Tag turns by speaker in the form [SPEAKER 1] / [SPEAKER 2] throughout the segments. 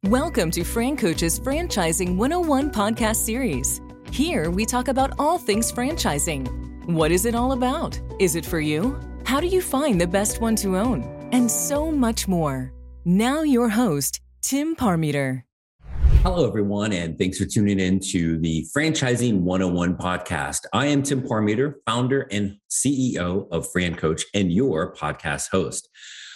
[SPEAKER 1] Welcome to Fran Coach's Franchising 101 podcast series. Here we talk about all things franchising. What is it all about? Is it for you? How do you find the best one to own? And so much more. Now your host, Tim Parmeter.
[SPEAKER 2] Hello, everyone, and thanks for tuning in to the Franchising 101 podcast. I am Tim Parmeter, founder and CEO of Fran Coach and your podcast host.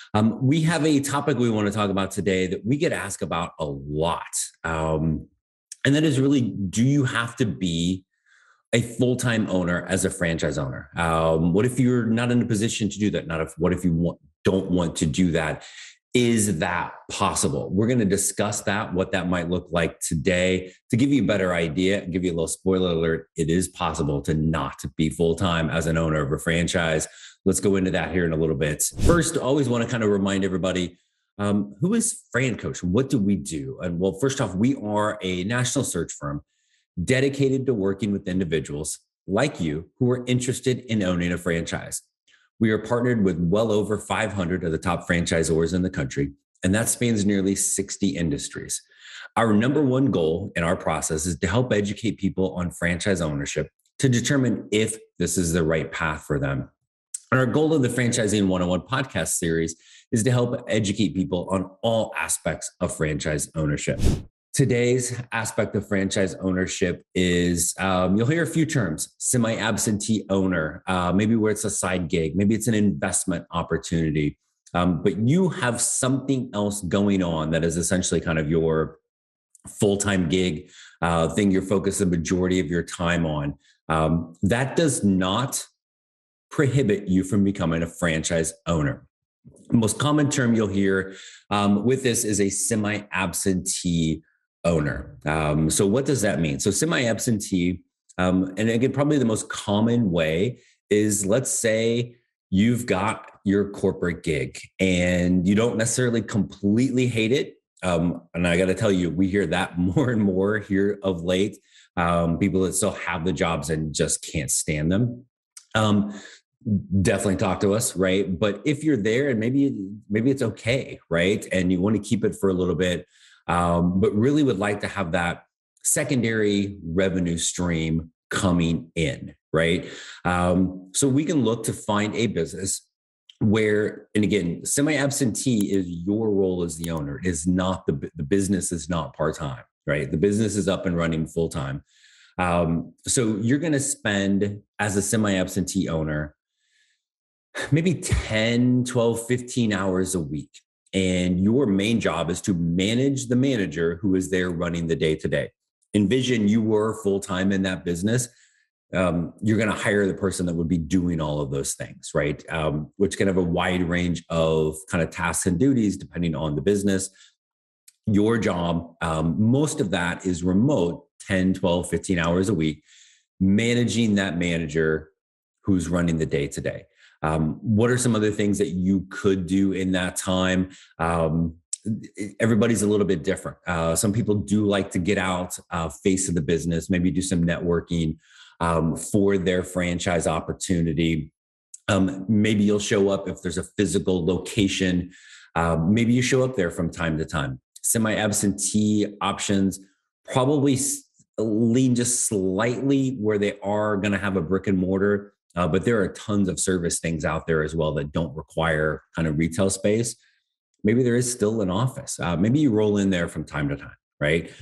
[SPEAKER 2] We have a topic we want to talk about today that we get asked about a lot. And that is really, do you have to be a full-time owner as a franchise owner? What if you're not in a position to do that? What if you don't want to do that? Is that possible? We're going to discuss that, what that might look like today. To give you a better idea, give you a little spoiler alert, it is possible to not be full-time as an owner of a franchise. Let's go into that here in a little bit. First, I always want to kind of remind everybody, who is Fran Coach? What do we do? And well, first off, we are a national search firm dedicated to working with individuals like you who are interested in owning a franchise. We are partnered with well over 500 of the top franchisors in the country, and that spans nearly 60 industries. Our number one goal in our process is to help educate people on franchise ownership to determine if this is the right path for them. And our goal of the Franchising 101 podcast series is to help educate people on all aspects of franchise ownership. Today's aspect of franchise ownership is, you'll hear a few terms: semi-absentee owner, maybe where it's a side gig, maybe it's an investment opportunity, but you have something else going on that is essentially kind of your full-time gig, thing you're focused the majority of your time on. That does not prohibit you from becoming a franchise owner. The most common term you'll hear with this is a semi-absentee owner. So what does that mean? So semi-absentee, and again, probably the most common way is, let's say you've got your corporate gig and you don't necessarily completely hate it. And I got to tell you, we hear that more and more here of late. People that still have the jobs and just can't stand them. Definitely talk to us, right? But if you're there and maybe it's okay, right? And you want to keep it for a little bit, but really would like to have that secondary revenue stream coming in, right? So we can look to find a business where, and again, semi-absentee is your role as the owner. It is not the business is not part-time, right? The business is up and running full-time. So you're going to spend, as a semi-absentee owner, maybe 10, 12, 15 hours a week. And your main job is to manage the manager who is there running the day-to-day. Envision you were full-time in that business. You're going to hire the person that would be doing all of those things, right? Which can have a wide range of kind of tasks and duties depending on the business. Your job, most of that is remote, 10, 12, 15 hours a week, managing that manager who's running the day-to-day. What are some other things that you could do in that time? Everybody's a little bit different. Some people do like to get out, face of the business, maybe do some networking for their franchise opportunity. Maybe you'll show up if there's a physical location. Maybe you show up there from time to time. Semi-absentee options probably lean just slightly where they are going to have a brick and mortar. But there are tons of service things out there as well that don't require kind of retail space. Maybe there is still an office. Maybe you roll in there from time to time, right?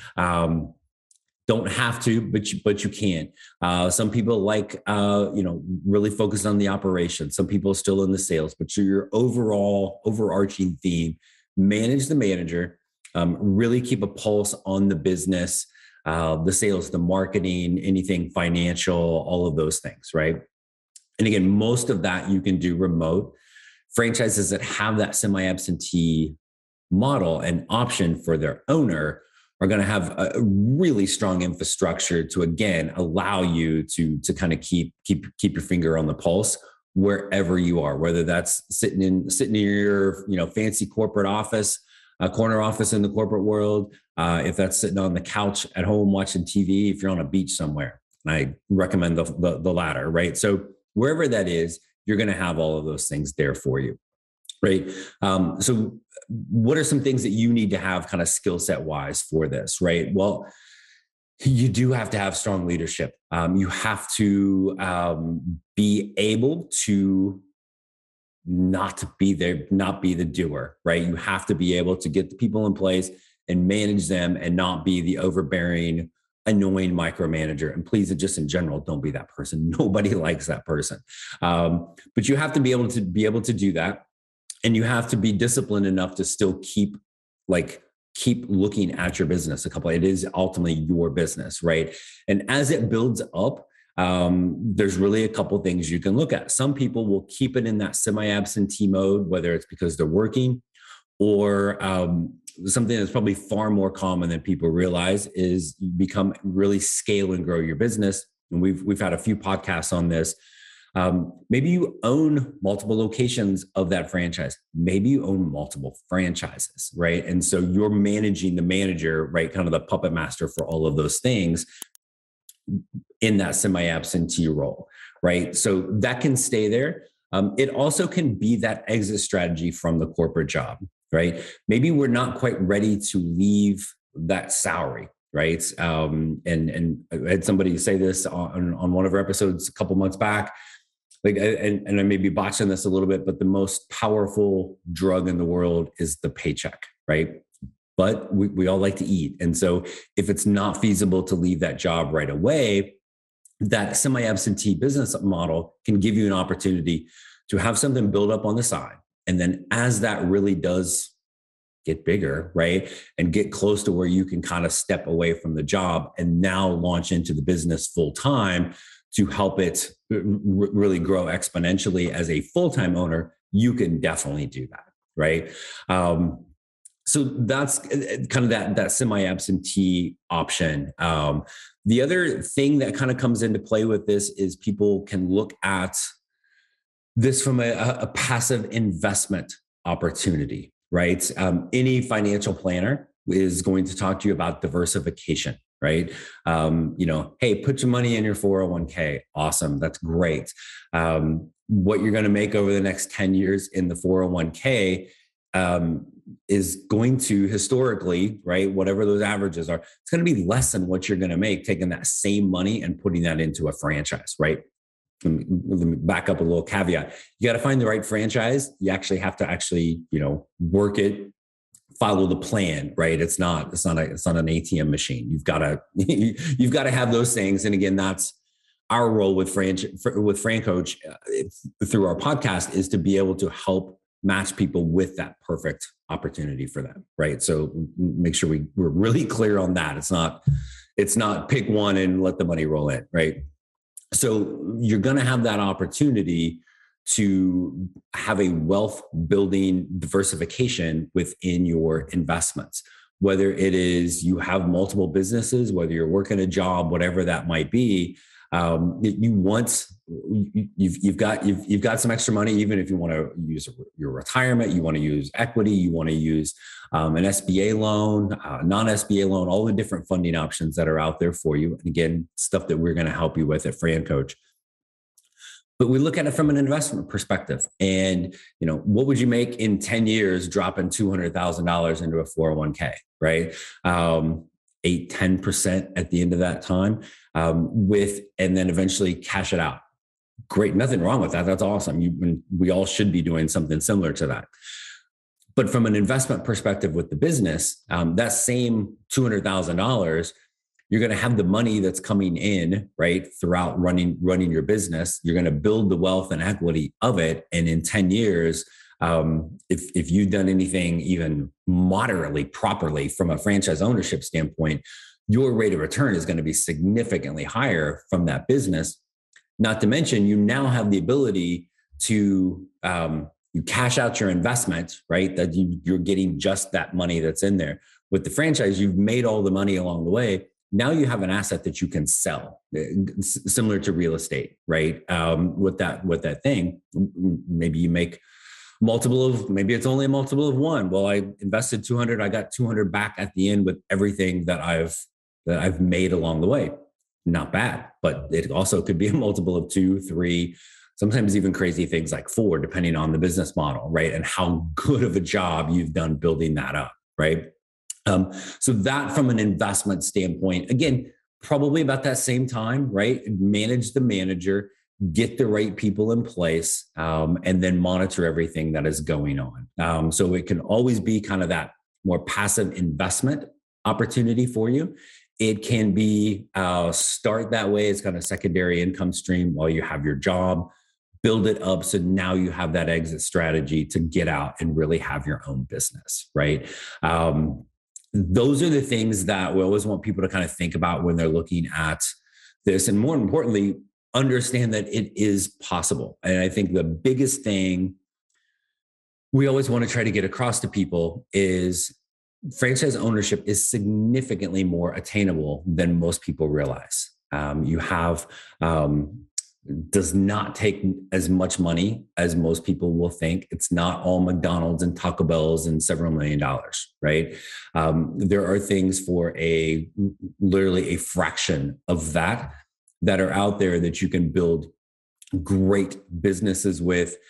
[SPEAKER 2] Don't have to, but you can. Some people like, really focus on the operation. Some people are still in the sales, but your overall overarching theme: manage the manager, really keep a pulse on the business, the sales, the marketing, anything financial, all of those things, right? And again, most of that you can do remote. Franchises that have that semi-absentee model and option for their owner are going to have a really strong infrastructure to, again, allow you to kind of keep your finger on the pulse wherever you are, whether that's sitting in your fancy corporate office, a corner office in the corporate world, if that's sitting on the couch at home watching TV, if you're on a beach somewhere. And I recommend the latter, right? So wherever that is, you're going to have all of those things there for you, right? So what are some things that you need to have kind of skill set wise for this, right? Well, you do have to have strong leadership. You have to be able to not be the doer, right? You have to be able to get the people in place and manage them and not be the overbearing, annoying micromanager. And please, just in general, don't be that person. Nobody likes that person. But you have to be able to do that. And you have to be disciplined enough to still keep looking at your business. It is ultimately your business, right? And as it builds up, there's really a couple things you can look at. Some people will keep it in that semi-absentee mode, whether it's because they're working or something that's probably far more common than people realize is you become really scale and grow your business. And we've had a few podcasts on this. Maybe you own multiple locations of that franchise. Maybe you own multiple franchises, right? And so you're managing the manager, right? Kind of the puppet master for all of those things in that semi-absentee role, right? So that can stay there. It also can be that exit strategy from the corporate job, right? Maybe we're not quite ready to leave that salary, right? And I had somebody say this on one of our episodes a couple months back. And I may be botching this a little bit, but the most powerful drug in the world is the paycheck, right? But we all like to eat. And so if it's not feasible to leave that job right away, that semi-absentee business model can give you an opportunity to have something build up on the side. And then as that really does get bigger, right? And get close to where you can kind of step away from the job and now launch into the business full time to help it really grow exponentially as a full-time owner, you can definitely do that, right? So that's kind of that semi-absentee option. The other thing that kind of comes into play with this is people can look at this from a passive investment opportunity, right? Any financial planner is going to talk to you about diversification, right? Hey, put your money in your 401k. Awesome. That's great. What you're going to make over the next 10 years in the 401k is going to historically, right? Whatever those averages are, it's going to be less than what you're going to make taking that same money and putting that into a franchise, right? Let me back up a little caveat. You got to find the right franchise. You actually have to work it, follow the plan, right? It's not an ATM machine. You've got to have those things. And again, that's our role with Fran Coach through our podcast, is to be able to help match people with that perfect opportunity for them, right? So make sure we're really clear on that. It's not pick one and let the money roll in, right? So you're going to have that opportunity to have a wealth building diversification within your investments, whether it is you have multiple businesses, whether you're working a job, whatever that might be. You've got some extra money, even if you want to use your retirement, you want to use equity, you want to use an SBA loan, non-SBA loan, all the different funding options that are out there for you. And again, stuff that we're going to help you with at Fran Coach. But we look at it from an investment perspective. And, what would you make in 10 years dropping $200,000 into a 401k, right? 8-10% at the end of that time, and then eventually cash it out. Great. Nothing wrong with that. That's awesome. We all should be doing something similar to that. But from an investment perspective with the business, that same $200,000, you're going to have the money that's coming in, right, throughout running your business. You're going to build the wealth and equity of it. And in 10 years, if you've done anything even moderately properly from a franchise ownership standpoint, your rate of return is going to be significantly higher from that business. Not to mention, you now have the ability to you cash out your investment, right? That you're getting just that money that's in there. With the franchise, you've made all the money along the way. Now you have an asset that you can sell, similar to real estate, right? With that thing, maybe you make maybe it's only a multiple of one. Well, I invested 200, I got 200 back at the end with everything that I've made along the way. Not bad, but it also could be a multiple of 2, 3, sometimes even crazy things like 4, depending on the business model, right? And how good of a job you've done building that up, right? So that from an investment standpoint, again, probably about that same time, right? Manage the manager, get the right people in place, and then monitor everything that is going on. So it can always be kind of that more passive investment opportunity for you. It can be start that way as kind of secondary income stream while you have your job, build it up so now you have that exit strategy to get out and really have your own business, right? Those are the things that we always want people to kind of think about when they're looking at this. And more importantly, understand that it is possible. And I think the biggest thing we always want to try to get across to people is franchise ownership is significantly more attainable than most people realize. Does not take as much money as most people will think. It's not all McDonald's and Taco Bell's and several $1 million, right? There are things for literally a fraction of that are out there that you can build great businesses with,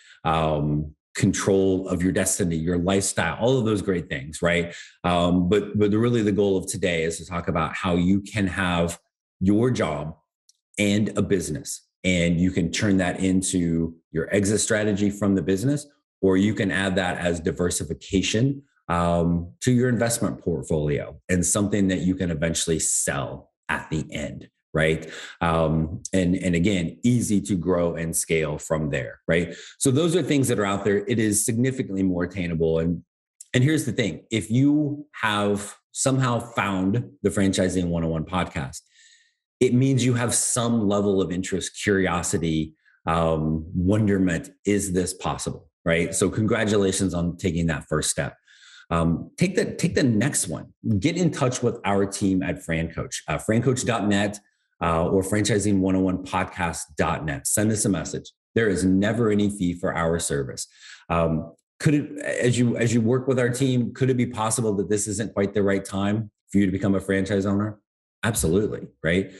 [SPEAKER 2] control of your destiny, your lifestyle, all of those great things, right? But really the goal of today is to talk about how you can have your job and a business. And you can turn that into your exit strategy from the business, or you can add that as diversification to your investment portfolio and something that you can eventually sell at the end, right? And again, easy to grow and scale from there, right? So those are things that are out there. It is significantly more attainable. And here's the thing. If you have somehow found the Franchising 101 podcast, it means you have some level of interest, curiosity, wonderment. Is this possible, right? So congratulations on taking that first step. Take the next one. Get in touch with our team at FranCoach, francoach.net or franchising101podcast.net. Send us a message. There is never any fee for our service. Could it, as you work with our team, could it be possible that this isn't quite the right time for you to become a franchise owner? Absolutely, right?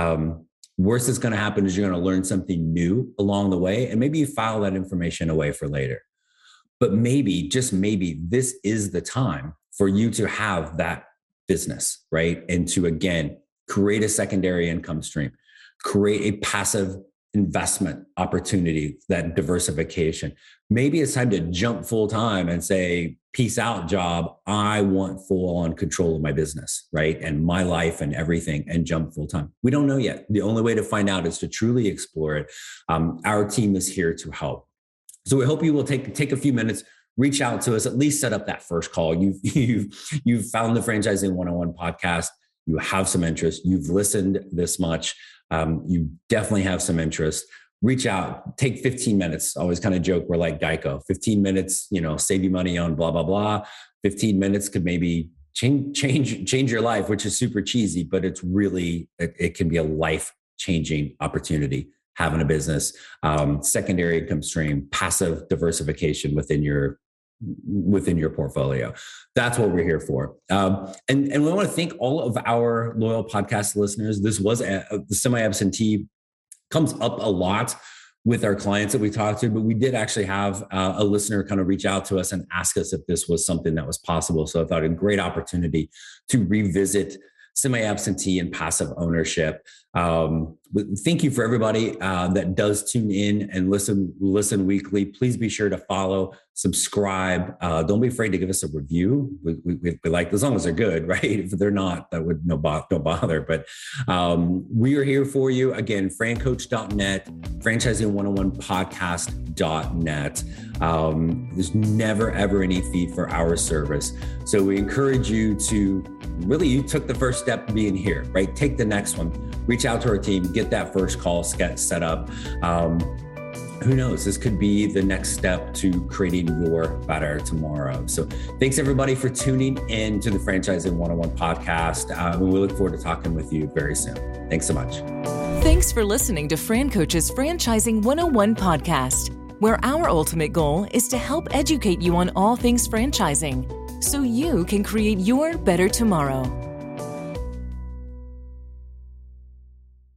[SPEAKER 2] Worst that's going to happen is you're going to learn something new along the way, and maybe you file that information away for later. But maybe, just maybe, this is the time for you to have that business, right? And to, again, create a secondary income stream, create a passive investment opportunity, that diversification. Maybe it's time to jump full time and say, peace out, job. I want full on control of my business, right? And my life and everything, and jump full time. We don't know yet. The only way to find out is to truly explore it. Our team is here to help. So we hope you will take a few minutes, reach out to us, at least set up that first call. You've found the Franchising 101 podcast. You have some interest. You've listened this much. You definitely have some interest. Reach out, take 15 minutes. I always kind of joke, we're like Geico. 15 minutes, save you money on blah, blah, blah. 15 minutes could maybe change your life, which is super cheesy, but it's really, it can be a life-changing opportunity. Having a business, secondary income stream, passive diversification within your portfolio. That's what we're here for. And we want to thank all of our loyal podcast listeners. This was the semi-absentee comes up a lot with our clients that we talk to, but we did actually have a listener kind of reach out to us and ask us if this was something that was possible. So I thought a great opportunity to revisit semi-absentee and passive ownership. Thank you for everybody that does tune in and listen weekly. Please be sure to follow, subscribe. Don't be afraid to give us a review. We like, as long as they're good, right? If they're not, that would don't bother. But we are here for you. Again, francoach.net, franchising101podcast.net. There's never, ever any fee for our service. So we encourage you to you took the first step being here, right? Take the next one, reach out to our team, get that first call set up. Who knows? This could be the next step to creating your better tomorrow. So thanks everybody for tuning in to the Franchising 101 podcast. We look forward to talking with you very soon. Thanks so much.
[SPEAKER 1] Thanks for listening to FranCoach's Franchising 101 podcast, where our ultimate goal is to help educate you on all things franchising, so you can create your better tomorrow.